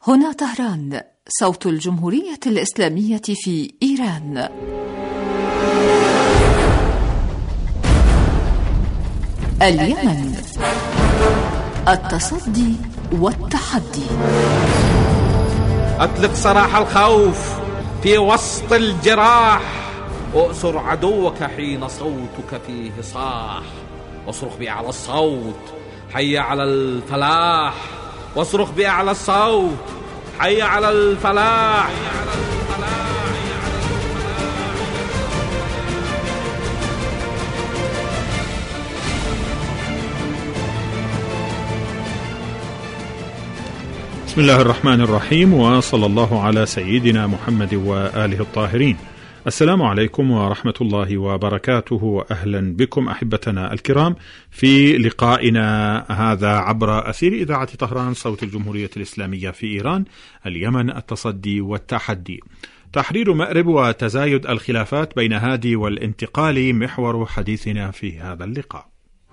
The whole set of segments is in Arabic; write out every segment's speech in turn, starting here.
هنا طهران، صوت الجمهورية الإسلامية في إيران. اليمن، التصدي والتحدي. أطلق سراح الخوف في وسط الجراح، وأسر عدوك حين صوتك فيه صاح، واصرخ بأعلى الصوت حي على الفلاح، واصرخ بأعلى الصوت حي على الفلاح. بسم الله الرحمن الرحيم، وصلى الله على سيدنا محمد وآله الطاهرين. السلام عليكم ورحمة الله وبركاته، وأهلا بكم أحبتنا الكرام في لقائنا هذا عبر أثير إذاعة طهران صوت الجمهورية الإسلامية في إيران. اليمن، التصدي والتحدي. تحرير مأرب وتزايد الخلافات بين هادي والانتقالي محور حديثنا في هذا اللقاء.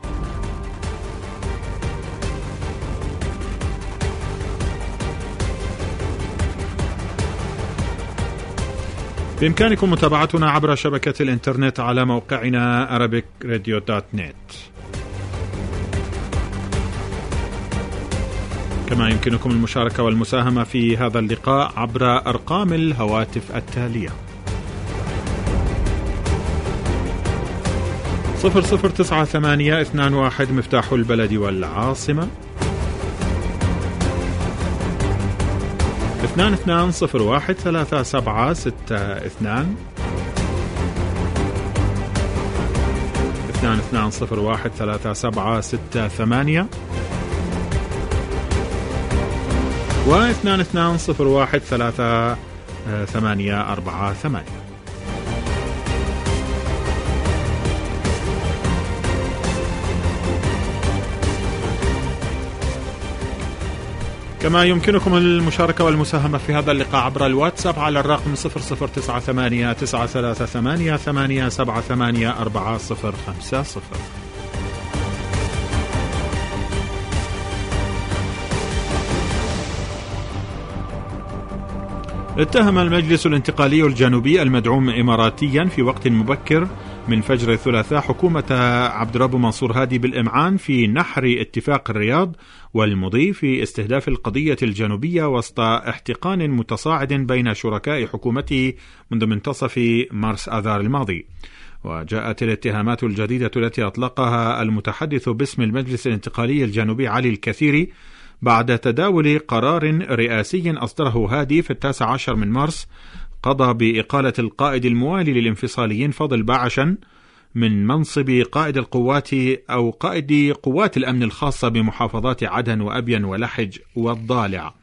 بإمكانكم متابعتنا عبر شبكة الإنترنت على موقعنا arabicradio.net. كما يمكنكم المشاركة والمساهمة في هذا اللقاء عبر أرقام الهواتف التالية: 009821 مفتاح البلد والعاصمة، 22013762 22013768 و 22013848. كما يمكنكم المشاركة والمساهمة في هذا اللقاء عبر الواتساب على الرقم 00989388878450. اتهم المجلس الانتقالي الجنوبي المدعوم إماراتيا في وقت مبكر من فجر الثلاثاء حكومة عبد الرب منصور هادي بالإمعان في نحر اتفاق الرياض والمضي في استهداف القضية الجنوبية وسط احتقان متصاعد بين شركاء حكومته منذ منتصف مارس آذار الماضي. وجاءت الاتهامات الجديدة التي أطلقها المتحدث باسم المجلس الانتقالي الجنوبي علي الكثيري بعد تداول قرار رئاسي أصدره هادي في 19 من مارس قضى بإقالة القائد الموالي للانفصاليين فضل باعشا من منصب قائد القوات أو قائد قوات الأمن الخاصة بمحافظات عدن وأبين ولحج والضالع.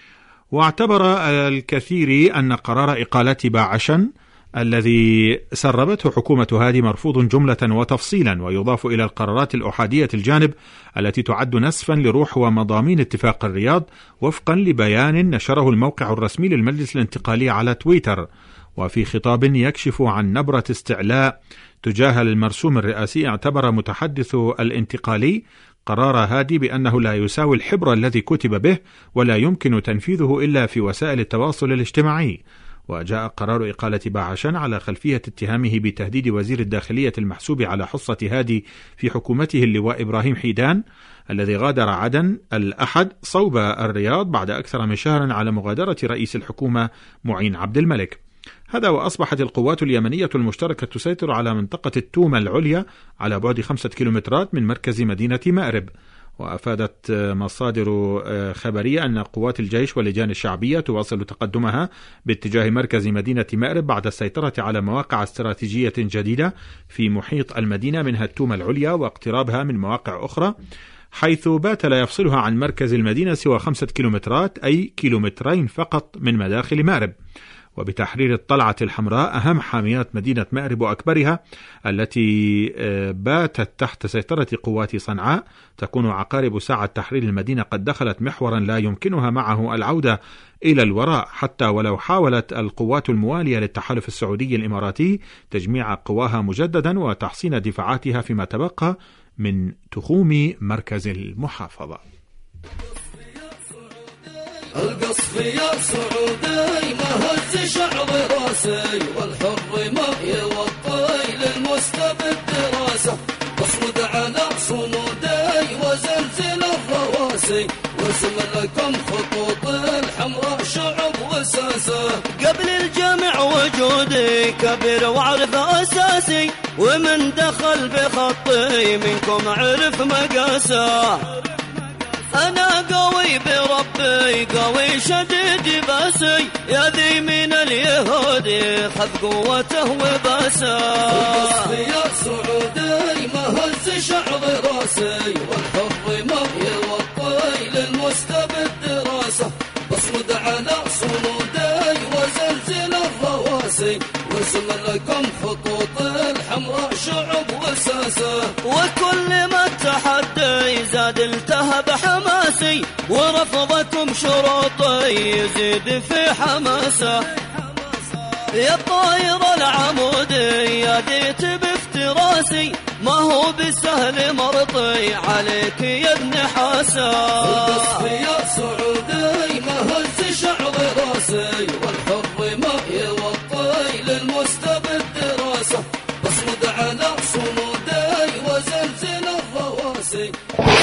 واعتبر الكثير أن قرار إقالة باعشا الذي سربته حكومة هادي مرفوض جملة وتفصيلا، ويضاف إلى القرارات الأحادية الجانب التي تعد نسفا لروح ومضامين اتفاق الرياض وفقا لبيان نشره الموقع الرسمي للمجلس الانتقالي على تويتر. وفي خطاب يكشف عن نبرة استعلاء تجاه المرسوم الرئاسي، اعتبر متحدث الانتقالي قرار هادي بأنه لا يساوي الحبر الذي كتب به ولا يمكن تنفيذه إلا في وسائل التواصل الاجتماعي. وجاء قرار إقالة باعشا على خلفية اتهامه بتهديد وزير الداخلية المحسوب على حصة هادي في حكومته اللواء إبراهيم حيدان الذي غادر عدن الأحد صوب الرياض بعد أكثر من شهر على مغادرة رئيس الحكومة معين عبد الملك. هذا وأصبحت القوات اليمنية المشتركة تسيطر على منطقة التومة العليا على بعد 5 كيلومترات من مركز مدينة مأرب. وأفادت مصادر خبرية أن قوات الجيش واللجان الشعبية تواصل تقدمها باتجاه مركز مدينة مأرب بعد السيطرة على مواقع استراتيجية جديدة في محيط المدينة منها التومة العليا واقترابها من مواقع أخرى، حيث بات لا يفصلها عن مركز المدينة سوى 5 كيلومترات، أي كيلومترين فقط من مداخل مأرب. وبتحرير الطلعة الحمراء أهم حاميات مدينة مأرب وأكبرها التي باتت تحت سيطرة قوات صنعاء، تكون عقارب ساعة تحرير المدينة قد دخلت محورا لا يمكنها معه العودة إلى الوراء، حتى ولو حاولت القوات الموالية للتحالف السعودي الإماراتي تجميع قواها مجددا وتحصين دفاعاتها فيما تبقى من تخوم مركز المحافظة. القصف يا سعودي ما هز شعر راسي، والحر ما يوطي للمستبد راسه، اصمد على صمودي وزلزل الرواسي، واسم لكم خطوط الحمراء شعب وساسه. قبل الجمع وجودي كبير وعرف أساسي، ومن دخل بخطي منكم عرف مقاسه. أنا قوي بربي قوي شديد باسي، يا ذي من اليهودي خذ قوته وباسه. القصف يا سعودي ما هز شعر راسي، والحر ما يوطي للمستبد راسه، اصمد على صمودي وزلزل الرواسي، واسم لكم خطوط الحمراء شعب وساسه. وكل ما التحدي زاد التهب حماسي، ورفضكم شروطي يزيد في حماسه. يا طاير العمودي يا ديت بافتراسي، ما هو بسهل مرضي عليك يا ابن حاسه. القصف يا سعودي ما هز شعر راسي، والحر ما يوطي للمستبد راسه، اصمد على صمودي وزلزل الرواسي.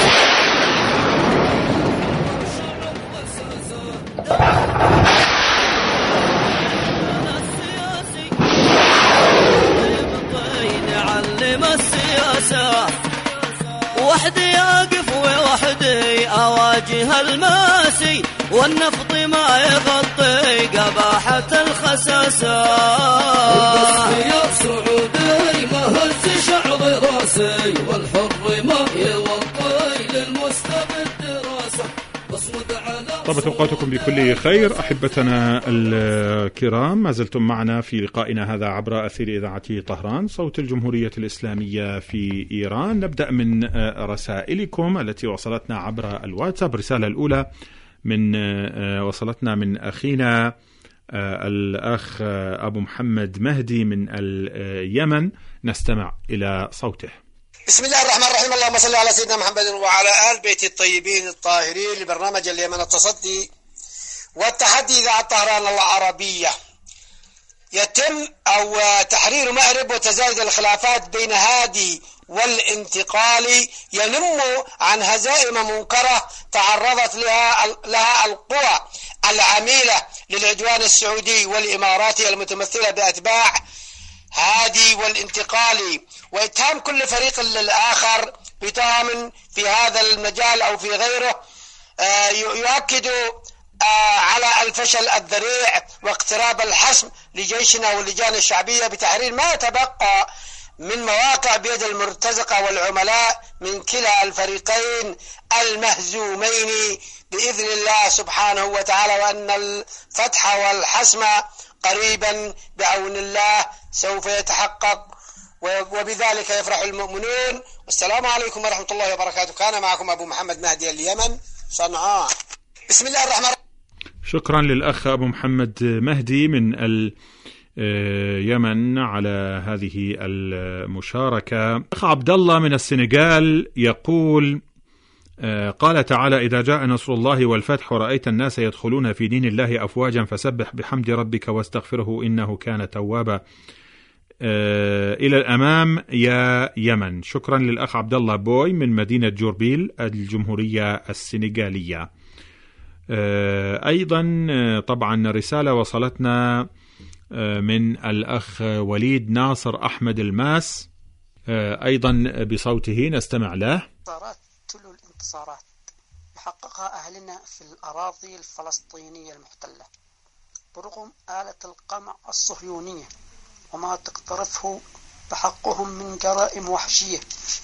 نعلم السياسة، وحدي أقف ووحدي أواجه الماسي، والنفط ما يغطي قباحة الخساسة. القصف يا سعودي ما هز شعر راسي، والحر ما يوطي للمستبد راسه، اصمد على. طابت أوقاتكم بكل خير أحبتنا الكرام، ما زلتم معنا في لقائنا هذا عبر أثير إذاعة طهران صوت الجمهورية الإسلامية في إيران. نبدأ من رسائلكم التي وصلتنا عبر الواتساب. الرسالة الأولى وصلتنا من أخينا الأخ أبو محمد مهدي من اليمن، نستمع إلى صوته. بسم الله الرحمن الرحيم، اللهم صل على سيدنا محمد وعلى آل بيت الطيبين الطاهرين. لبرنامج اليمن التصدي والتحدي إذاعة طهران العربية. يتم أو تحرير مأرب وتزايد الخلافات بين هادي والانتقالي ينم عن هزائم منكرة تعرضت لها القوى العميلة للعدوان السعودي والإماراتي المتمثلة بأتباع هادي والانتقالي، واتهام كل فريق للآخر بتهم في هذا المجال أو في غيره يؤكد على الفشل الذريع واقتراب الحسم لجيشنا واللجان الشعبية بتحرير ما يتبقى من مواقع بيد المرتزقة والعملاء من كلا الفريقين المهزومين بإذن الله سبحانه وتعالى، وأن الفتح والحسم قريبا بعون الله سوف يتحقق، وبذلك يفرح المؤمنون. والسلام عليكم ورحمة الله وبركاته. كان معكم أبو محمد مهدي اليمن صنعاء. بسم الله الرحمن الرحيم. شكرا للأخ أبو محمد مهدي من اليمن على هذه المشاركة. أخ عبد الله من السنغال يقول قال تعالى: إذا جاء نصر الله والفتح ورأيت الناس يدخلون في دين الله أفواجا فسبح بحمد ربك واستغفره إنه كان توابا. إلى الأمام يا يمن. شكرا للأخ عبد الله بوي من مدينة جوربيل الجمهورية السنغالية. أيضا طبعا رسالة وصلتنا من الأخ وليد ناصر أحمد الماس أيضا بصوته، نستمع له. تلو الانتصارات يحققها أهلنا في الأراضي الفلسطينية المحتلة برغم آلة القمع الصهيونية وما تقترفه بحقهم من جرائم وحشية.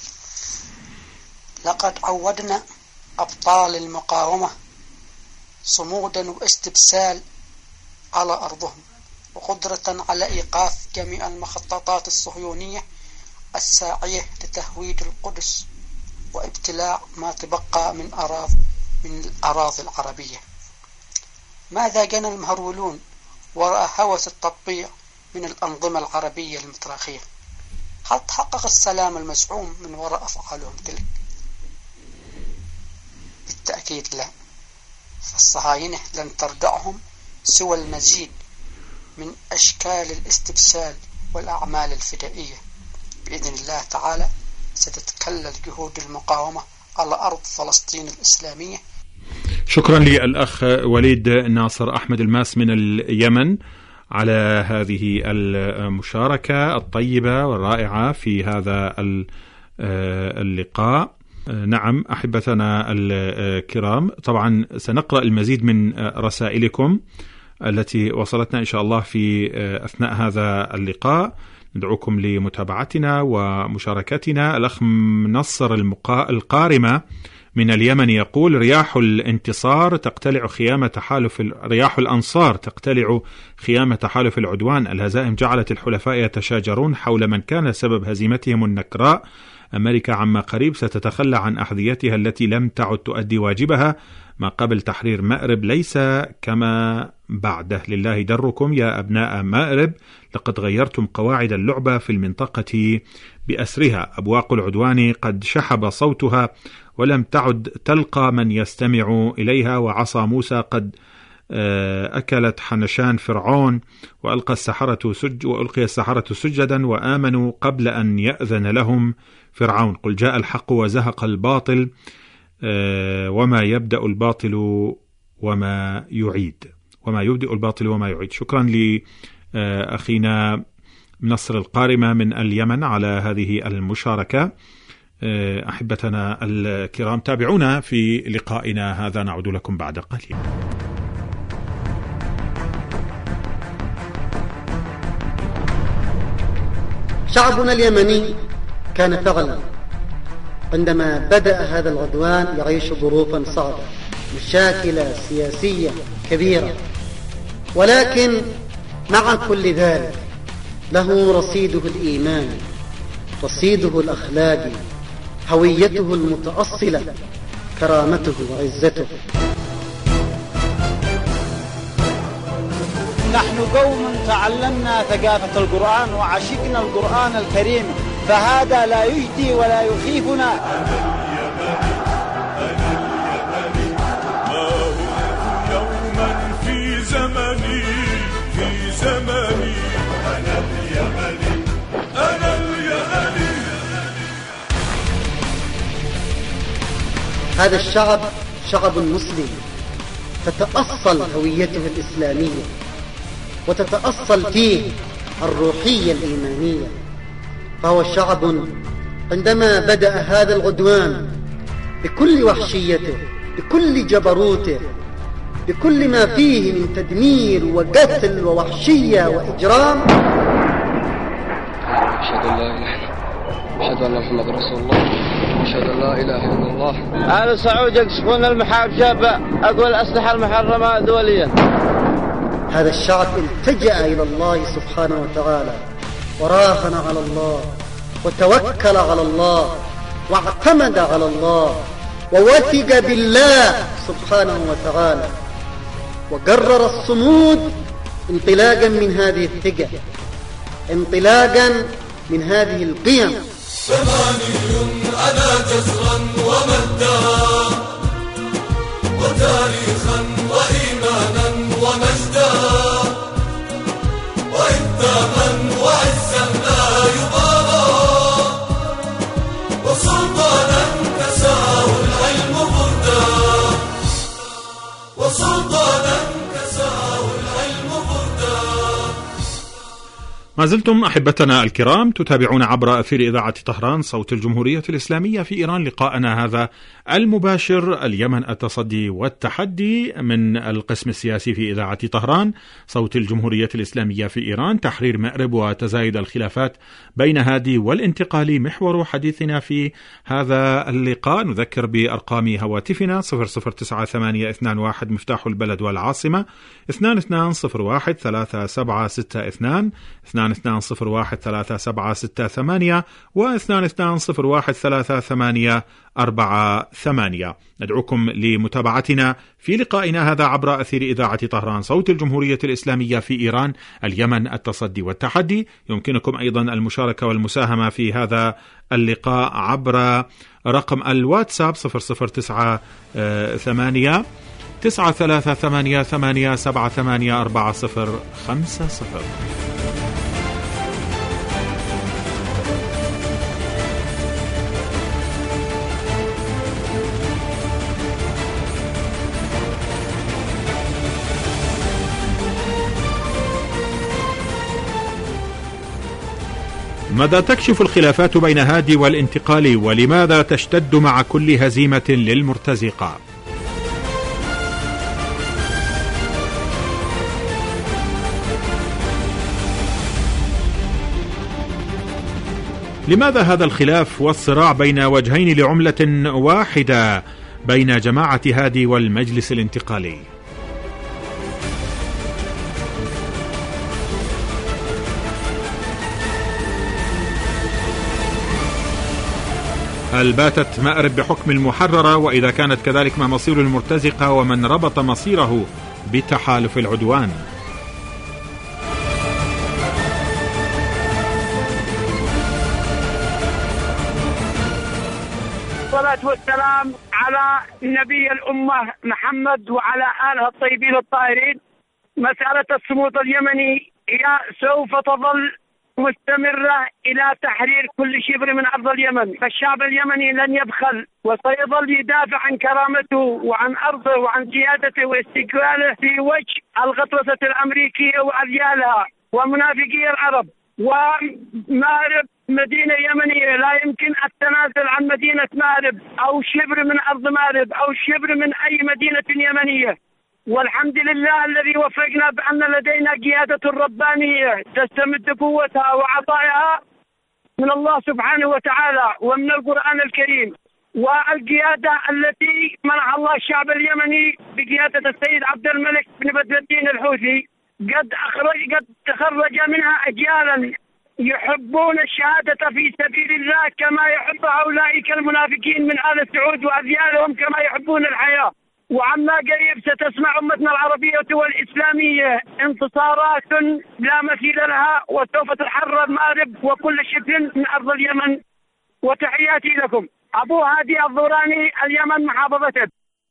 لقد عودنا أبطال المقاومة صمودا واستبسال على أرضهم وقدرة على إيقاف جميع المخططات الصهيونية الساعية لتهويد القدس وابتلاع ما تبقى من الأراضي العربية. ماذا جنى المهرولون وراء هوس التطبيع من الأنظمة العربية المتراخية؟ هل تحقق السلام المزعوم من وراء أفعالهم تلك؟ بالتأكيد لا. فالصهاينة لن تردعهم سوى المزيد من أشكال الاستبسال والأعمال الفدائية. بإذن الله تعالى ستتكلل جهود المقاومة على أرض فلسطين الإسلامية. شكرا للأخ وليد ناصر أحمد الماس من اليمن على هذه المشاركة الطيبة والرائعة في هذا اللقاء. نعم أحبتنا الكرام، طبعا سنقرأ المزيد من رسائلكم التي وصلتنا إن شاء الله في أثناء هذا اللقاء. ندعوكم لمتابعتنا ومشاركتنا. الأخ منصر القارمة من اليمن يقول: رياح الانتصار تقتلع خيام تحالف رياح الأنصار تقتلع خيام تحالف العدوان. الهزائم جعلت الحلفاء يتشاجرون حول من كان سبب هزيمتهم النكراء. أمريكا عما قريب ستتخلى عن أحذيتها التي لم تعد تؤدي واجبها. ما قبل تحرير مأرب ليس كما بعده. لله دركم يا أبناء مأرب، لقد غيرتم قواعد اللعبة في المنطقة بأسرها. أبواق العدوان قد شحب صوتها ولم تعد تلقى من يستمع إليها. وعصا موسى قد أكلت حنشان فرعون، وألقي السحرة سجدا وآمنوا قبل أن يأذن لهم فرعون. قل جاء الحق وزهق الباطل وما يبدأ الباطل وما يعيد. شكرا لأخينا منصر القارمة من اليمن على هذه المشاركة. أحبتنا الكرام، تابعونا في لقائنا هذا، نعود لكم بعد قليل. شعبنا اليمني كان فعلا عندما بدأ هذا العدوان يعيش ظروفا صعبة، مشاكل سياسية كبيرة، ولكن مع كل ذلك له رصيده الإيماني، رصيده الأخلاقي، هويته المتأصلة، كرامته وعزته. نحن قوم تعلمنا ثقافة القرآن وعشقنا القرآن الكريم، فهذا لا يجدي ولا يخيفنا. ما هو يوما في زمني أنا اليمني. هذا الشعب شعب مسلم، تتأصل هويته الإسلامية وتتأصل فيه الروحية الإيمانية. فهو شعب عندما بدأ هذا العدوان بكل وحشيته، بكل جبروته، بكل ما فيه من تدمير وقتل ووحشية وإجرام، أشهد أن لا إله إلا الله، أشهد أن محمد رسول الله، أشهد أن لا إله إلا الله. أهل سعود يكشفون المحارب شابة، أقوى الأسلحة المحرمة دوليا. هذا الشعب التجأ إلى الله سبحانه وتعالى، وراهن على الله، وتوكل على الله، واعتمد على الله، ووثق بالله سبحانه وتعالى، وقرر الصمود انطلاقا من هذه الثقة، انطلاقا من هذه القيم. ثماني أنا جزرا ومدا، وتاريخا وإيمانا ومجدا، وإنتاما وعزا لا يبالى، وسلطانا كساه العلم بردا، وسلطانا كساه العلم بردا. ما زلتم أحبتنا الكرام تتابعون عبر أثير إذاعة طهران صوت الجمهورية الإسلامية في إيران. لقاءنا هذا المباشر، اليمن التصدي والتحدي، من القسم السياسي في إذاعة طهران صوت الجمهورية الإسلامية في إيران. تحرير مأرب وتزايد الخلافات بين هادي والانتقالي محور حديثنا في هذا اللقاء. نذكر بأرقام هواتفنا 009821 مفتاح البلد والعاصمة، 2201 3762 2201 3768 و2201 3848. ندعوكم لمتابعتنا في لقائنا هذا عبر أثير إذاعة طهران صوت الجمهورية الإسلامية في إيران، اليمن التصدي والتحدي. يمكنكم أيضا المشاركة والمساهمة في هذا اللقاء عبر رقم الواتساب 0098 93887845050. ماذا تكشف الخلافات بين هادي والانتقالي، ولماذا تشتد مع كل هزيمة للمرتزقة؟ لماذا هذا الخلاف والصراع بين وجهين لعملة واحدة بين جماعة هادي والمجلس الانتقالي؟ هل باتت مأرب بحكم المحررة؟ وإذا كانت كذلك ما مصير المرتزقة ومن ربط مصيره بتحالف العدوان؟ والصلاة والسلام على نبي الأمة محمد وعلى آله الطيبين الطاهرين. مسألة الصمود اليمني هي سوف تظل مستمرة إلى تحرير كل شبر من أرض اليمن، فالشعب اليمني لن يبخل وسيظل يدافع عن كرامته وعن أرضه وعن سيادته واستقلاله في وجه الغطرسة الأمريكية وأذيالها ومنافقي العرب. ومأرب مدينة يمنية، لا يمكن التنازل عن مدينة مأرب أو شبر من أرض مأرب أو شبر من أي مدينة يمنية. والحمد لله الذي وفقنا بأن لدينا قيادة ربانية تستمد قوتها وعطائها من الله سبحانه وتعالى ومن القرآن الكريم، والقيادة التي منح الله الشعب اليمني بقيادة السيد عبد الملك بن بدر الدين الحوثي قد تخرج منها أجيالا يحبون الشهادة في سبيل الله كما يحب أولئك المنافقين من آل سعود وأذيالهم كما يحبون الحياة. وعما قريب ستسمع أمتنا العربية والإسلامية انتصارات لا مثيل لها، وسوف تحرر مأرب وكل شبر من أرض اليمن. وتحياتي لكم. أبو هادي الضوراني، اليمن، محافظة إدلب.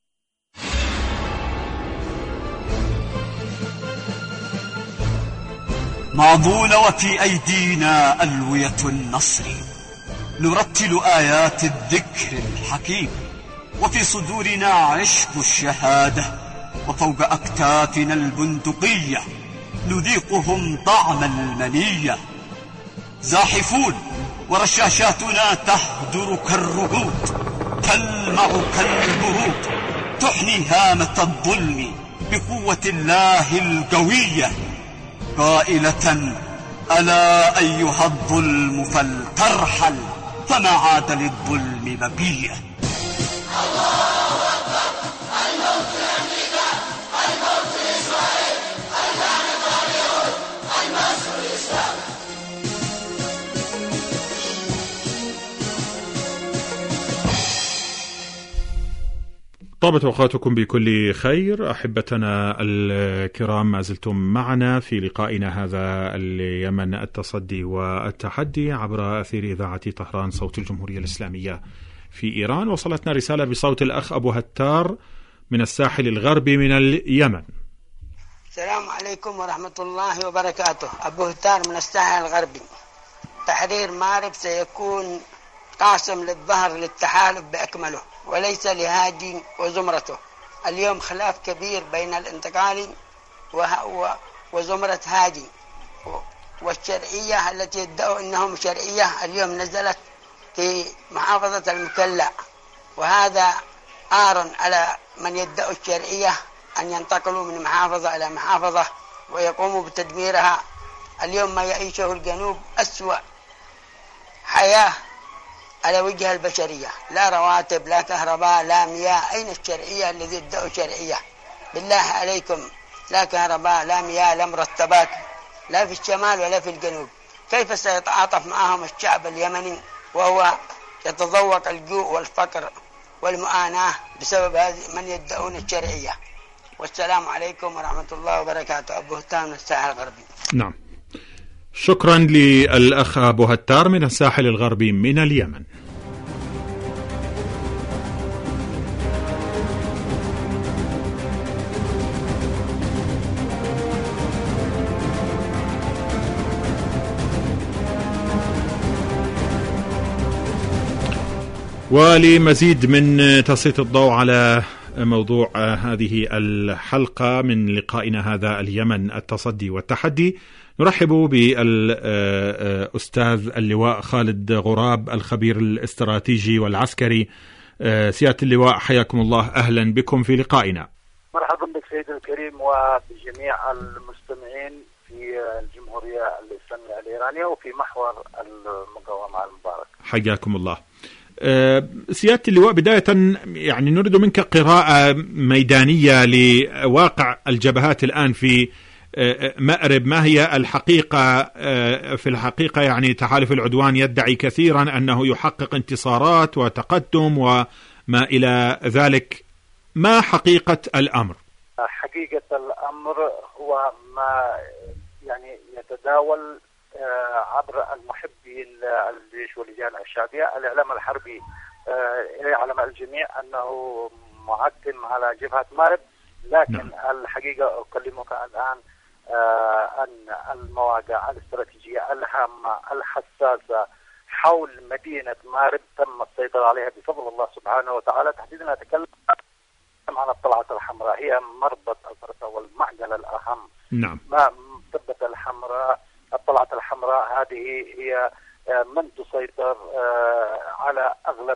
ماضون وفي أيدينا ألوية النصر، نرتل آيات الذكر الحكيم، وفي صدورنا عشق الشهادة، وفوق أكتافنا البندقية نذيقهم طعم المنية. زاحفون ورشاشاتنا تهدر كالرعود، تلمع كالبرود، تحني هامة الظلم بقوة الله القوية، قائلة: ألا أيها الظلم فلترحل، فما عاد للظلم بقية. طابت أوقاتكم بكل خير. أحبتنا الكرام، ما زلتم معنا في لقائنا هذا اليمن التصدي والتحدي عبر أثير إذاعة طهران صوت الجمهورية الإسلامية في إيران. وصلتنا رسالة بصوت الأخ أبو هتار من الساحل الغربي من اليمن. السلام عليكم ورحمة الله وبركاته. أبو هتار من الساحل الغربي. تحرير مأرب سيكون قاسم للظهر للتحالف بأكمله، وليس لهادي وزمرته. اليوم خلاف كبير بين الانتقالي وزمرة هادي، والشرعية التي يدعوا أنهم شرعية اليوم نزلت في محافظة المكلا، وهذا عار على من يدعوا الشرعية أن ينتقلوا من محافظة إلى محافظة ويقوموا بتدميرها. اليوم ما يعيشه الجنوب أسوأ حياة على وجه البشرية، لا رواتب، لا كهرباء، لا مياه. أين الشرعية الذي يدعوا شرعية؟ بالله عليكم، لا كهرباء، لا مياه، لا مرتبات، لا في الشمال ولا في الجنوب. كيف سيتعاطف معهم الشعب اليمني وهو يتذوق الجوع والفقر والمعاناة بسبب هذه من يدعون الشرعية؟ والسلام عليكم ورحمة الله وبركاته. أبو هتار من الساحل الغربي. نعم، شكرا للأخ أبو هتار من الساحل الغربي من اليمن. ولمزيد من تسليط الضوء على موضوع هذه الحلقة من لقائنا هذا اليمن التصدي والتحدي، نرحب بالأستاذ اللواء خالد غراب الخبير الاستراتيجي والعسكري. سيادة اللواء حياكم الله، أهلا بكم في لقائنا. مرحبا بك سيدي الكريم وبجميع المستمعين في الجمهورية الإسلامية الإيرانية وفي محور المقاومة المبارك. حياكم الله. سيادة اللواء، بداية يعني نريد منك قراءة ميدانية لواقع الجبهات الآن في مأرب. ما هي الحقيقة؟ في الحقيقة يعني تحالف العدوان يدعي كثيرا أنه يحقق انتصارات وتقدم وما إلى ذلك. ما حقيقة الأمر؟ حقيقة الأمر هو ما يعني يتداول عبر المحبين الجيش واللجان الشعبية. الإعلام الحربي يعلم الجميع أنه معتم على جبهة مأرب، لكن الحقيقة أكلمك الآن أن المواقع الاستراتيجية الهامة الحساسة حول مدينة مأرب تم السيطرة عليها بفضل الله سبحانه وتعالى. تحديدا أتكلم عن الطلعة الحمراء، هي مربط الفرس والمعقل الأهم. نعم. الثبة الحمراء، الطلعة الحمراء هذه هي من تسيطر على أغلب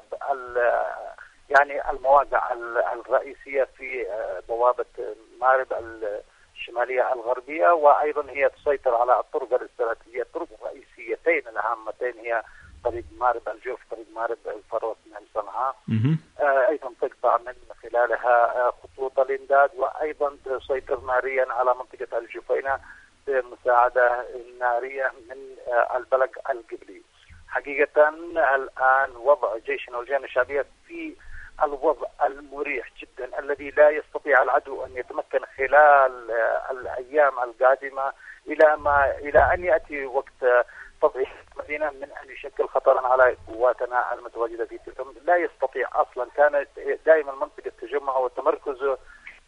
يعني المواقع الرئيسية في بوابة مأرب الشمالية الغربية، وأيضا هي تسيطر على الطرق الاستراتيجية. الطرق الرئيسيتين الهامتين هي طريق مأرب الجوف، طريق مأرب الفروة من صنعاء، أيضا تقطع من خلالها خطوط الإمداد، وأيضا تسيطر ناريا على منطقة الجفينة بمساعدة نارية من البلق القبلي. حقيقة الآن وضع جيشنا واللجان الشعبية في الوضع المريح جدا الذي لا يستطيع العدو أن يتمكن خلال الأيام القادمة إلى أن يأتي وقت تضعيف المدينة من أن يشكل خطرا على قواتنا المتواجدة في تلك. لا يستطيع أصلا. كانت دائما منطقة تجمعه وتمركزه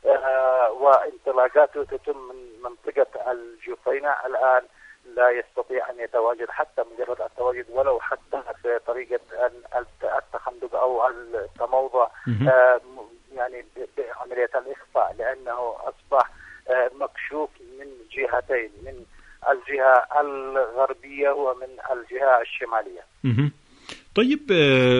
وانطلاقاته تتم من منطقة الجفينة. الآن لا يستطيع أن يتواجد، حتى مجرد التواجد ولو حتى في طريقة التخندق أو التموضع يعني بعملية الإخفاء، لأنه أصبح مكشوف من جهتين، من الجهة الغربية ومن الجهة الشمالية. طيب،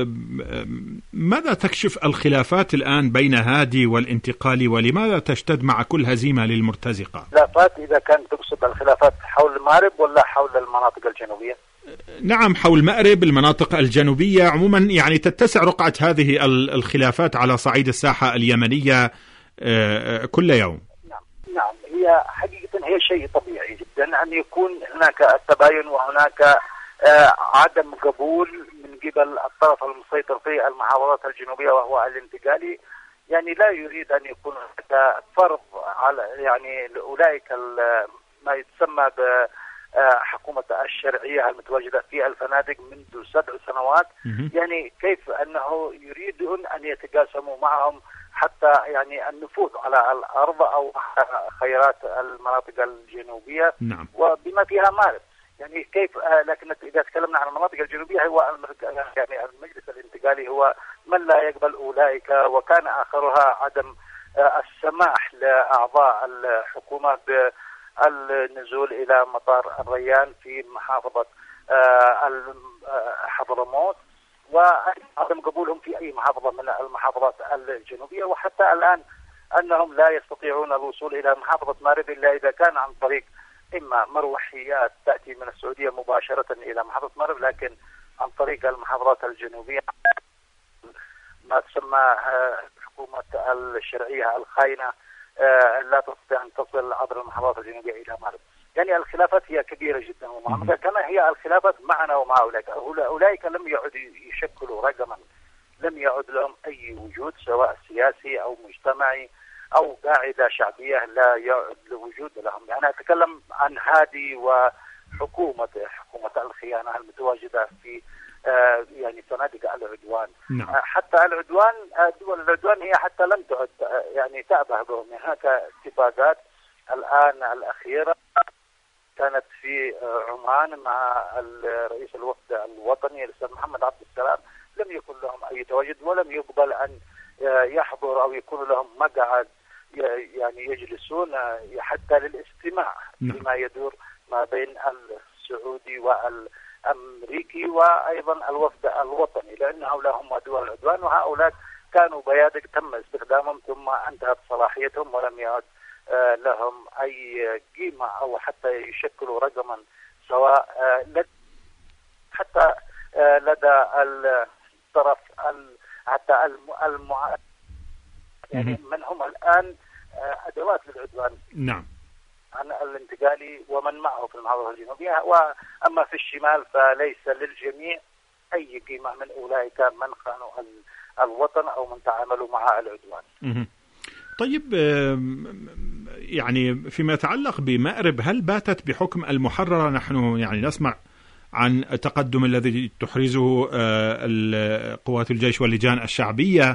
ماذا تكشف الخلافات الآن بين هادي والانتقالي، ولماذا تشتد مع كل هزيمة للمرتزقة؟ خلافات إذا كان تقصد الخلافات حول مأرب ولا حول المناطق الجنوبية؟ نعم، حول مأرب، المناطق الجنوبية عموما. يعني تتسع رقعة هذه الخلافات على صعيد الساحة اليمنية كل يوم. نعم، هي حقيقة هي شيء طبيعي جدا أن يكون هناك التباين وهناك عدم قبول من قبل الطرف المسيطر في المحافظات الجنوبية وهو الانتقالي. يعني لا يريد أن يكون هناك فرض على يعني أولئك ما يسمى بحكومة الشرعية المتواجدة في الفنادق منذ 7 سنوات. يعني كيف أنه يريدون أن يتقاسموا معهم حتى يعني النفوذ على الأرض أو خيرات المناطق الجنوبية. نعم. وبما فيها مأرب. يعني كيف لكن إذا تكلمنا عن المناطق الجنوبية هو يعني المجلس الانتقالي هو من لا يقبل أولئك، وكان آخرها عدم السماح لأعضاء الحكومة بالنزول إلى مطار الريان في محافظة حضرموت، وعدم قبولهم في أي محافظة من المحافظات الجنوبية. وحتى الآن أنهم لا يستطيعون الوصول إلى محافظة مأرب إلا إذا كان عن طريق إما مروحيات تأتي من السعودية مباشرة إلى محافظة مأرب، لكن عن طريق المحافظات الجنوبية ما تسمى حكومة الشرعية الخاينة لا تستطيع أن تصل عبر المحافظات الجنوبية إلى مأرب. يعني الخلافات هي كبيرة جدا ومعمقة، كما هي الخلافات معنا ومع أولئك لم يعدوا يشكلوا رقما، لم يعد لهم أي وجود سواء سياسي أو مجتمعي أو قاعدة شعبية، لا يعد وجود لهم. يعني أتكلم عن هادي وحكومة الخيانة المتواجدة في يعني فنادق العدوان. نعم. حتى العدوان، دول العدوان هي حتى لم تعد يعني تأبه بهم. هناك اتفاقات الآن الأخيرة كانت في عمان مع رئيس الوفد الوطني الأستاذ محمد عبد السلام، لم يكن لهم أي تواجد، ولم يقبل أن يحضر أو يكون لهم مقعد يعني يجلسون حتى للاستماع لما يدور ما بين السعودي والأمريكي وأيضا الوفد الوطني، لأن هؤلاء هم دول العدوان، وهؤلاء كانوا بيادق تم استخدامهم ثم انتهت صلاحيتهم ولم يعد لهم أي قيمة أو حتى يشكلوا رقما سواء حتى لدى الطرف حتى يعني من هم الآن أدوات للعدوان. نعم. عن الانتقالي ومن معه في المحافظة الجنوبية، وأما في الشمال فليس للجميع أي قيمة من أولئك من خانوا الوطن أو من تعاملوا مع العدوان. طيب، يعني فيما يتعلق بمأرب، هل باتت بحكم المحررة؟ نحن يعني نسمع عن التقدم الذي تحرزه قوات الجيش واللجان الشعبية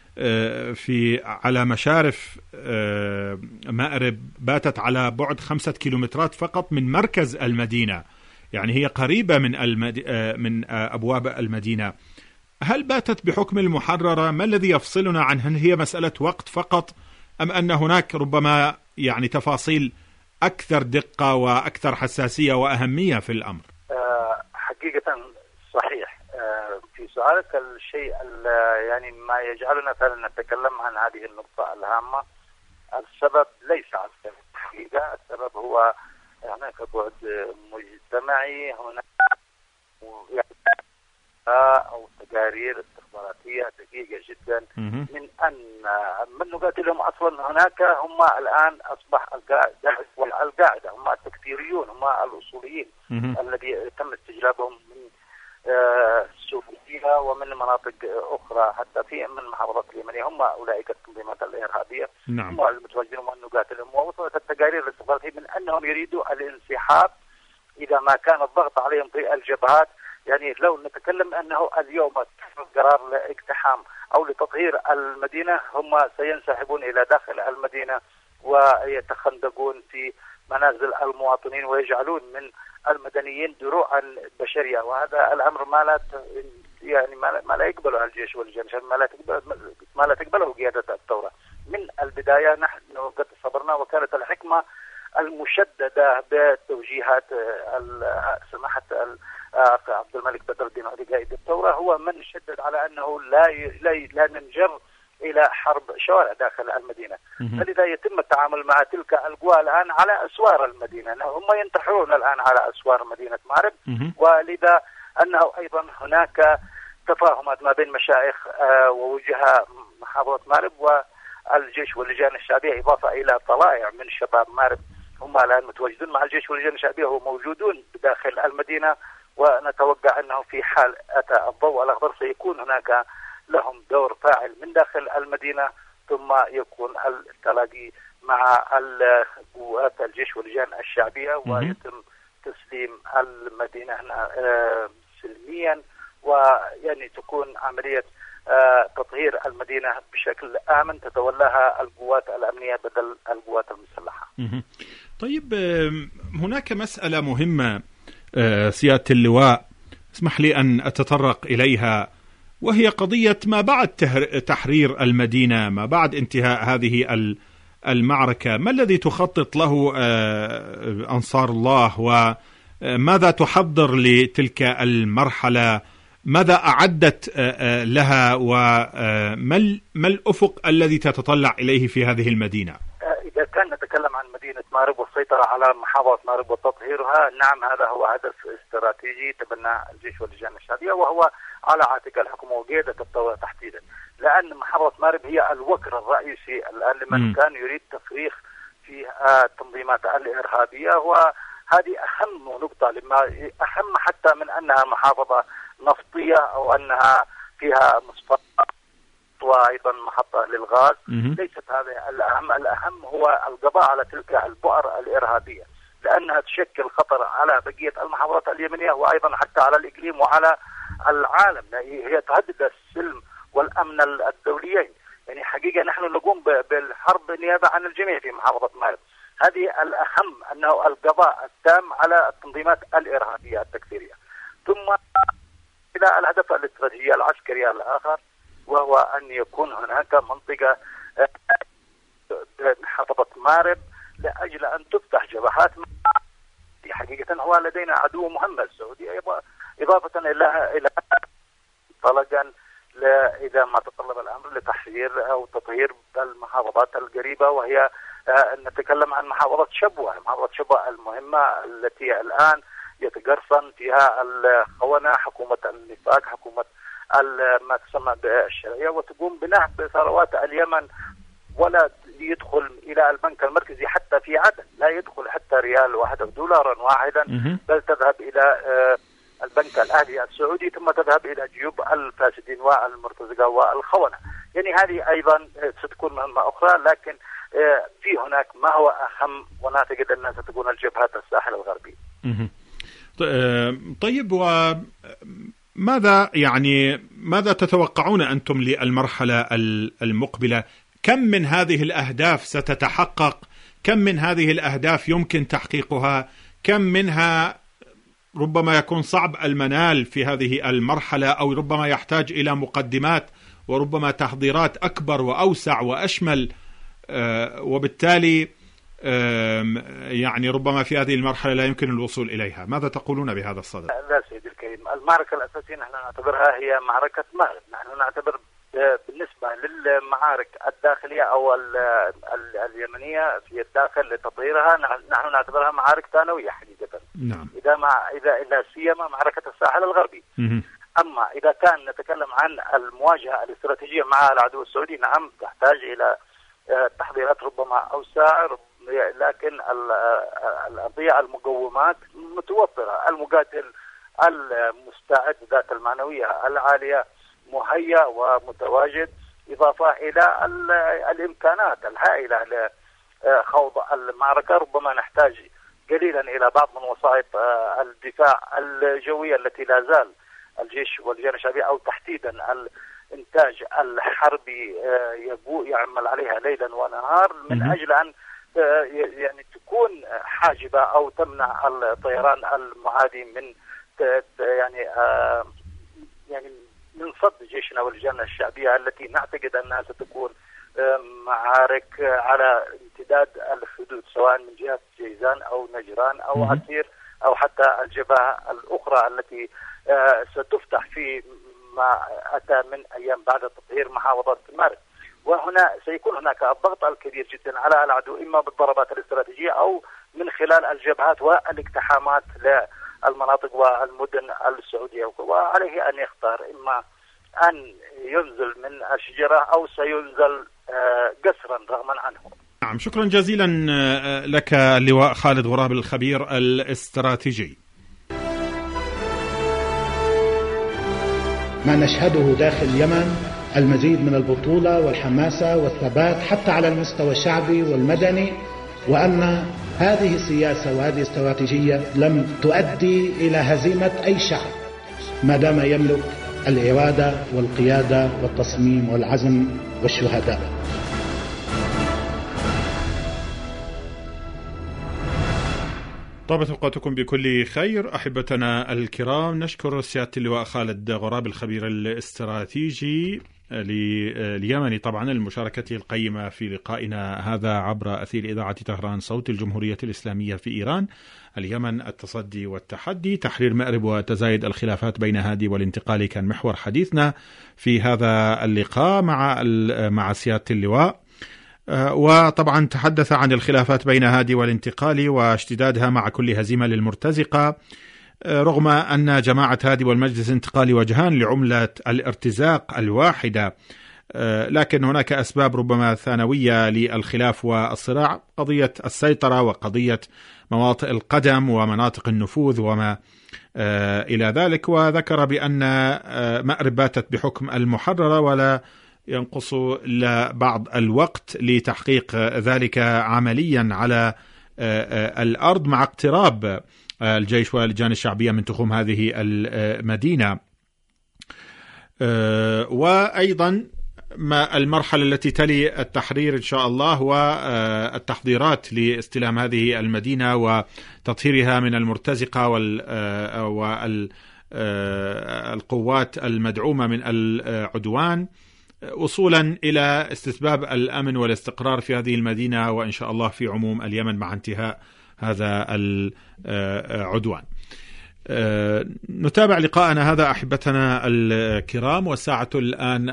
على مشارف مأرب، باتت على بعد 5 كيلومترات فقط من مركز المدينة، يعني هي قريبة من أبواب المدينة. هل باتت بحكم المحررة؟ ما الذي يفصلنا عن هل هي مسألة وقت فقط أم أن هناك ربما يعني تفاصيل أكثر دقة وأكثر حساسية وأهمية في الأمر؟ حقيقة صحيح في سؤالك الشيء يعني ما يجعلنا فعلا نتكلم عن هذه النقطة الهامة. السبب ليس عسكري الحقيقة، السبب هو هناك بعد مجتمعي، هناك أو تقارير استخباراتية دقيقة جدا من أن من نقاتلهم أصلا هناك هم الآن أصبح القاعدة هم التكفيريون، هم الأصوليين الذي تم استجلابهم من سوريا ومن مناطق أخرى حتى في من محافظات اليمنية، هم أولئك التنظيمات الإرهابية. نعم. هم المتواجدين وأن نقاتلهم، ووصلت التقارير الاستخباراتية من أنهم يريدوا الانسحاب إذا ما كان الضغط عليهم في الجبهات. يعني لو نتكلم أنه اليوم قرار لاقتحام أو لتطهير المدينة، هم سينسحبون إلى داخل المدينة ويتخندقون في منازل المواطنين ويجعلون من المدنيين دروعا بشرية، وهذا الأمر ما لا يقبله الجيش واللجان، ما لا تقبله قيادة الثورة. من البداية نحن قد صبرنا، وكانت الحكمة المشددة بتوجيهات سماحة عبد الملك بدر الدين علي قائد الثورة، هو من شدد على أنه لا ننجر إلى حرب شوارع داخل المدينة. فلذا يتم التعامل مع تلك القوى الآن على أسوار المدينة، هم ينتحرون الآن على أسوار مدينة مأرب، ولذا أنه أيضا هناك تفاهمات ما بين مشايخ ووجهاء محافظة مأرب والجيش واللجان الشعبية، إضافة إلى طلائع من شباب مأرب هم الآن متواجدون مع الجيش واللجان الشعبية وموجودون داخل المدينة، ونتوقع أنه في حال أتى الضوء الأخضر سيكون هناك لهم دور فاعل من داخل المدينة، ثم يكون التلاقي مع قوات الجيش واللجان الشعبية ويتم تسليم المدينة سلميا، ويعني تكون عملية تطهير المدينة بشكل آمن تتولاها القوات الأمنية بدل القوات المسلحة. طيب، هناك مسألة مهمة سيادة اللواء، اسمح لي أن أتطرق إليها، وهي قضية ما بعد تحرير المدينة، ما بعد انتهاء هذه المعركة. ما الذي تخطط له أنصار الله، وماذا تحضر لتلك المرحلة؟ ماذا أعدت لها، وما الأفق الذي تتطلع إليه في هذه المدينة؟ إذا كان نتكلم عن مدينة مأرب والسيطرة على محافظة مأرب وتطهيرها، نعم هذا هو هدف استراتيجي تبناه الجيش واللجان الشعبية، وهو على عاتق الحكومة وقيادة الثورة تحديدا، لأن محافظة مأرب هي الوكر الرئيسي الآن لمن كان يريد تفريخ في التنظيمات الإرهابية، وهذه أهم نقطة، لما أهم حتى من أنها محافظة نفطية أو أنها فيها مصفات وأيضا محطة للغاز. ليست هذا الأهم هو القضاء على تلك البؤر الإرهابية، لأنها تشكل خطر على بقية المحافظات اليمنية وأيضا حتى على الإقليم وعلى العالم. هي تهدد السلم والأمن الدوليين. يعني حقيقة نحن نقوم بالحرب نيابة عن الجميع في محافظة مأرب. هذه الأهم، أنه القضاء التام على التنظيمات الإرهابية التكفيرية. ثم إلى الهدف الاستراتيجي العسكري الآخر، وهو أن يكون هناك منطقة محافظة مارب لأجل أن تفتح جبهات. حقيقة هو لدينا عدو مهم السعودي، إضافة إلى طلقا إذا ما تطلب الأمر لتحرير أو تطهير المحافظات القريبة، وهي نتكلم عن محافظة شبوة. محافظة شبوة المهمة التي الآن يتقرصن فيها الخونة، حكومة النفاق، حكومة ما تسمى بالشرعية، وتقوم بنهب ثروات اليمن، ولا يدخل إلى البنك المركزي حتى في عدن، لا يدخل حتى ريال واحد أو دولارا واحدا، بل تذهب إلى البنك الأهلي السعودي، ثم تذهب إلى جيوب الفاسدين والمرتزقة والخونة. يعني هذه أيضا ستكون مهمة أخرى، لكن في هناك ما هو أهم، ونعتقد أنها ستكون الجبهات الساحل الغربي. طيب، ماذا تتوقعون أنتم للمرحلة المقبلة؟ كم من هذه الأهداف ستتحقق؟ كم من هذه الأهداف يمكن تحقيقها؟ كم منها ربما يكون صعب المنال في هذه المرحلة، أو ربما يحتاج إلى مقدمات وربما تحضيرات أكبر وأوسع وأشمل، وبالتالي يعني ربما في هذه المرحلة لا يمكن الوصول إليها؟ ماذا تقولون بهذا الصدد؟ لا سيدي الكريم، المعركة الأساسية نحن نعتبرها هي معركة مارب. نحن نعتبر بالنسبة للمعارك الداخلية أو اليمنية في الداخل لتطهيرها، نحن نعتبرها معارك ثانوية حقيقة. نعم. إذا سيما معركة الساحل الغربي. أما إذا كان نتكلم عن المواجهة الاستراتيجية مع العدو السعودي، نعم تحتاج إلى تحضيرات ربما أوسع، لكن القضية المقومات متوفرة. المقاتل المستعد ذات المعنوية العالية مهيأ ومتواجد، إضافة إلى الإمكانات الهائلة لخوض المعركة. ربما نحتاج قليلا إلى بعض من وسائط الدفاع الجوية التي لا زال الجيش واللجان الشعبية، أو تحديدا الإنتاج الحربي يعمل عليها ليلا ونهار من أجل أن يعني تكون حاجبة أو تمنع الطيران المعادي من يعني من صد جيشنا واللجان الشعبية، التي نعتقد أنها ستكون معارك على امتداد الحدود، سواء من جهة جيزان أو نجران أو عسير أو حتى الجبهة الأخرى التي ستفتح في ما أتى من أيام بعد تطهير محافظة مارب. وهنا سيكون هناك الضغط الكبير جدا على العدو، إما بالضربات الاستراتيجية أو من خلال الجبهات والاقتحامات للمناطق والمدن السعودية، وعليه أن يختار إما أن ينزل من الشجرة أو سينزل قسرا رغما عنه. نعم، شكرا جزيلا لك اللواء خالد غراب الخبير الاستراتيجي. ما نشهده داخل اليمن المزيد من البطولة والحماسة والثبات حتى على المستوى الشعبي والمدني، وأن هذه السياسة وهذه الاستراتيجية لم تؤدي إلى هزيمة أي شعب ما دام يملك الإرادة والقيادة والتصميم والعزم والشهداء. طابت أوقاتكم بكل خير أحبتنا الكرام. نشكر سيادة اللواء خالد غراب الخبير الاستراتيجي اليمني طبعا لمشاركته القيمة في لقائنا هذا عبر أثير إذاعة طهران صوت الجمهورية الإسلامية في إيران. اليمن، التصدي والتحدي، تحرير مأرب وتزايد الخلافات بين هادي والانتقالي كان محور حديثنا في هذا اللقاء مع سيادة اللواء. وطبعا تحدث عن الخلافات بين هادي والانتقالي واشتدادها مع كل هزيمة للمرتزقة، رغم أن جماعة هادي والمجلس الانتقالي وجهان لعملة الارتزاق الواحدة، لكن هناك أسباب ربما ثانوية للخلاف والصراع، قضية السيطرة وقضية مواطئ القدم ومناطق النفوذ وما إلى ذلك. وذكر بأن مأرب باتت بحكم المحررة ولا ينقص إلا بعض الوقت لتحقيق ذلك عمليا على الأرض مع اقتراب الجيش واللجان الشعبية من تخوم هذه المدينة. وأيضا ما المرحلة التي تلي التحرير إن شاء الله والتحضيرات لاستلام هذه المدينة وتطهيرها من المرتزقة القوات المدعومة من العدوان، وصولا إلى استتباب الأمن والاستقرار في هذه المدينة، وإن شاء الله في عموم اليمن مع انتهاء هذا العدوان. نتابع لقاءنا هذا أحبتنا الكرام، والساعة الآن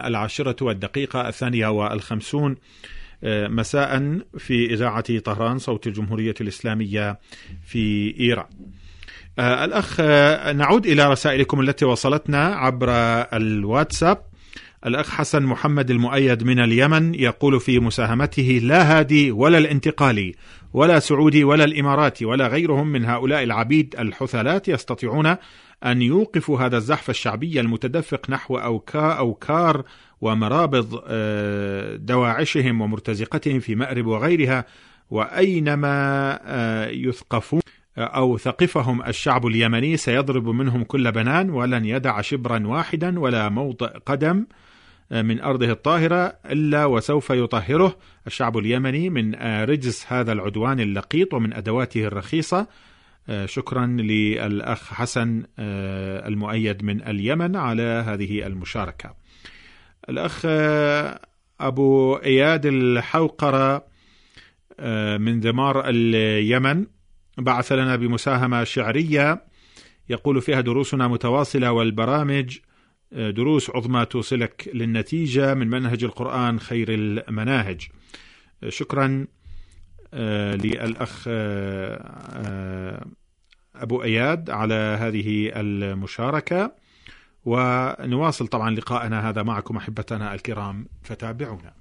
10:52 مساء في إذاعة طهران صوت الجمهورية الإسلامية في إيران. الأخ، نعود إلى رسائلكم التي وصلتنا عبر الواتساب. الأخ حسن محمد المؤيد من اليمن يقول في مساهمته: لا هادي ولا الانتقالي ولا سعودي ولا الإماراتي ولا غيرهم من هؤلاء العبيد الحثالات يستطيعون أن يوقفوا هذا الزحف الشعبي المتدفق نحو أوكار ومرابض دواعشهم ومرتزقتهم في مأرب وغيرها، وأينما يثقفون أو ثقفهم الشعب اليمني سيضرب منهم كل بنان، ولن يدع شبرا واحدا ولا موضع قدم من أرضه الطاهرة إلا وسوف يطهره الشعب اليمني من رجس هذا العدوان اللقيط ومن أدواته الرخيصة. شكرا للأخ حسن المؤيد من اليمن على هذه المشاركة. الأخ أبو إياد الحوقرة من ذمار اليمن بعث لنا بمساهمة شعرية يقول فيها: دروسنا متواصلة والبرامج دروس عظمى توصلك للنتيجة من منهج القرآن خير المناهج. شكرا للأخ أبو إياد على هذه المشاركة، ونواصل طبعا لقاءنا هذا معكم أحبتنا الكرام، فتابعونا.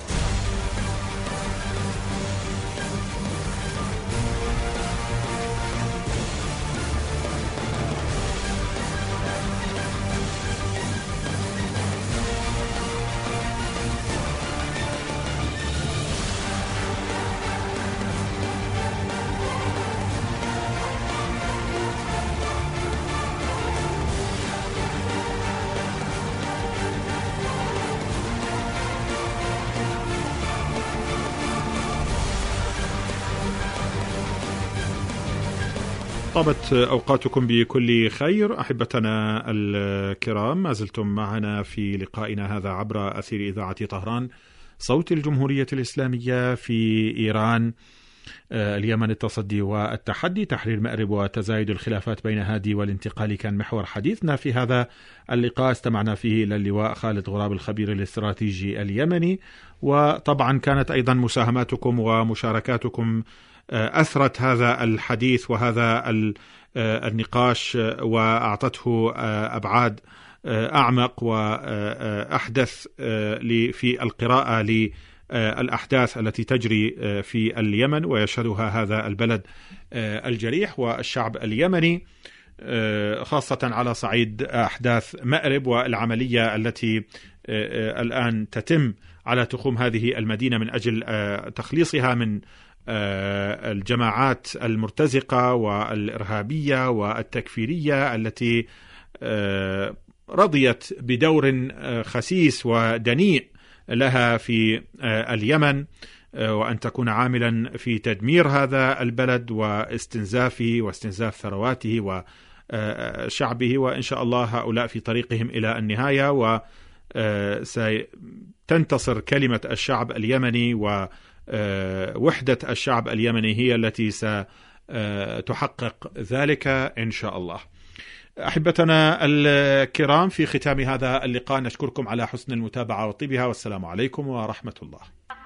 طابت أوقاتكم بكل خير أحبتنا الكرام، ما زلتم معنا في لقائنا هذا عبر أثير إذاعة طهران صوت الجمهورية الإسلامية في إيران. اليمن، التصدي والتحدي، تحرير مأرب وتزايد الخلافات بين هادي والانتقالي كان محور حديثنا في هذا اللقاء. استمعنا فيه إلى اللواء خالد غراب الخبير الاستراتيجي اليمني، وطبعا كانت أيضا مساهماتكم ومشاركاتكم أثرت هذا الحديث وهذا النقاش وأعطته أبعاد أعمق وأحدث في القراءة للأحداث التي تجري في اليمن ويشهدها هذا البلد الجريح والشعب اليمني، خاصة على صعيد أحداث مأرب والعملية التي الآن تتم على تخوم هذه المدينة من أجل تخليصها من الجماعات المرتزقة والإرهابية والتكفيرية التي رضيت بدور خسيس ودنيء لها في اليمن، وأن تكون عاملا في تدمير هذا البلد واستنزافه واستنزاف ثرواته وشعبه. وإن شاء الله هؤلاء في طريقهم إلى النهاية، وستنتصر كلمة الشعب اليمني ووحدة الشعب اليمني هي التي ستحقق ذلك إن شاء الله. أحبتنا الكرام، في ختام هذا اللقاء نشكركم على حسن المتابعة وطيبها، والسلام عليكم ورحمة الله.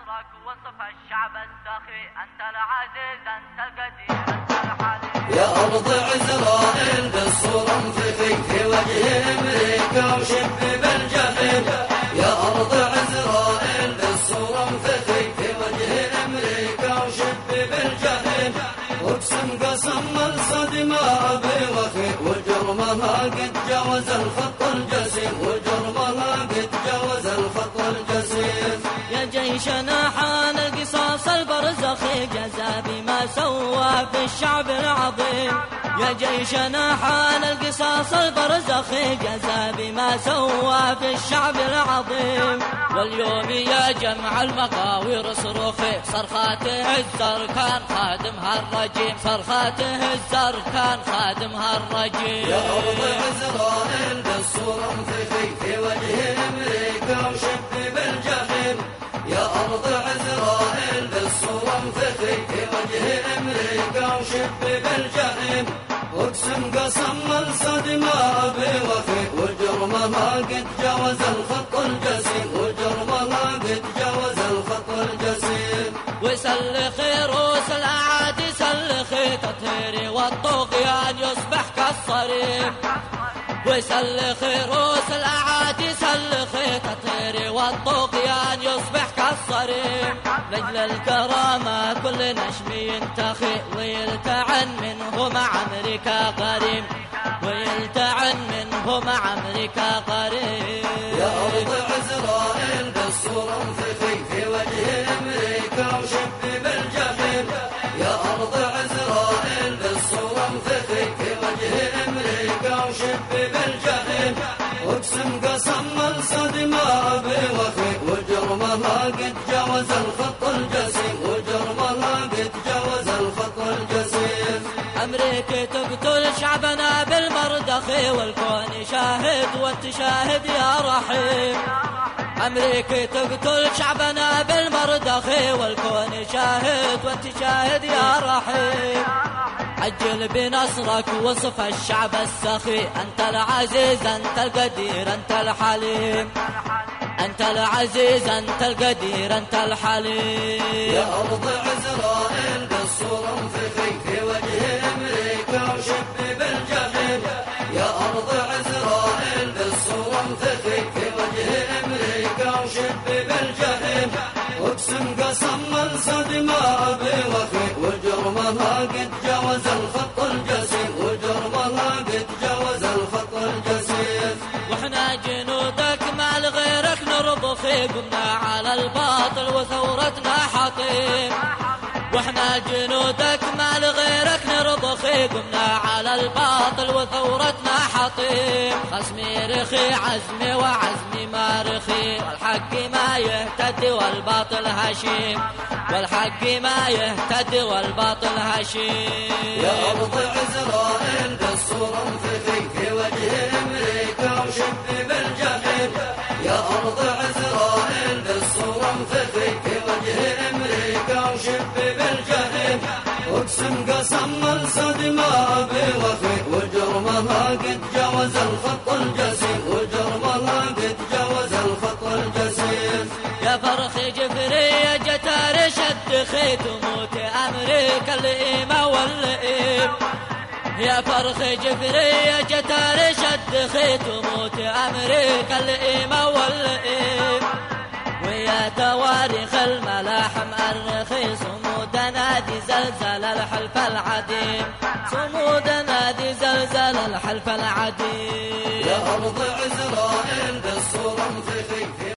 يا أرض عزرائيل بالصورة انفخي في وجه أمريكا وشب بالجحيم، يا أرض عزرائيل بالصورة انفخي في وجه أمريكا وشب بالجحيم، واقسم قسم الصدمة أبي وخي وجرمها قد جاوز الخط الجسيم، وجرمها قد جاوز الخط الجسيم. يا جيشنا حان القصاص البرزخي جزا بما سوى في الشعب العظيم، يا جيشنا حان القصاص البرزخي جزا بما سوى في الشعب العظيم. واليوم يا جمع المغاوير صرخي صرخاته الزركان خادمها الرجيم صرخاته الزركان خادمها الرجيم يا أرض عزرائيل بالصورة انفخي في وجه أمريكا وشب بالجحيم يا أرض عزرائيل بالصورة انفخي في وجه أمريكا وشب بالجحيم واقسم قسم الصدمة أبي وفي وجرمها قد جاوز الخط الجسيم وجرمها قد جاوز الخط الجسيم وسلخي رؤوس الأعادي سلخي تطهيري والطغيان يصبح كالصريم وسلخي رؤوس الأعادي سلخي تطهيري والطغيان يصبح كالصريم لجل الكرامة كل نشم ينتخي ويلتعن منه مع أمريكا قريم ويلتعن منه مع أمريكا قريم يا أرض عزرائيل بالصورة انفخي في وجه أمريكا وشب بالجحيم يا أرض عزرائيل بالصورة انفخي في وجه أمريكا وشب بالجحيم واقسم قسم الصدمة أبي وفي وجرمها قد جاوز الخط الجسيم وجرمها قد جاوز الخط الجسيم أمريكا تقتل شعبنا بالمردخ والكون شاهد وانت شاهد يا رحيم أمريكا تقتل شعبنا بالمردخ والكون شاهد وانت شاهد يا رحيم عجل بنصرك وصف الشعب السخي أنت العزيز أنت القدير أنت الحليم أنت العزيز أنت القدير أنت الحليم يا أرض عزرائيل بالصورة انفخي في وجه أمريكا وشب بالجحيم يا أرض عزرائيل بالصورة انفخي في وجه أمريكا وشب بالجحيم واقسم قسم الصدمة أبي وفي وجرمها قد جاوز الخط الجسيم وجرمها قد جاوز الخط الجسيم واحنا جنودك مع غيرك نرضخي قمنا على الباطل وثورتنا حطيم واحنا جنودك مع غيرك نرضخي قمنا على الباطل وثورتنا حطيم خصمي رخي عزمي وعزمي ما رخي والحق ما يهتدي والباطل هشيم والحق ما يهتدي والباطل هشيم يا أرض عزرائيل بالصورة انفخي في وجه أمريكا وشب بالجحيم يا أرض عزرائيل بالصورة انفخي في وجه أمريكا وشب بالجحيم واقسم قسم الصدمة أبي وفي وجرمها قد جاوز الخط الجسيم وجرمها قد جاوز الخط الجسيم يا فرخ جفري يا جتار شد خيت وموت أمريكا اللئيمة واللئيم يا فرخ جفري يا جتار شد خيت وموت أمريكا اللئيمة واللئيم ويا تواريخ الملاحم الرخي صمود نادي زلزال الحلف العديم صمود نادي زلزال الحلف العديم يا أرض عزرائيل بالصورة انفخي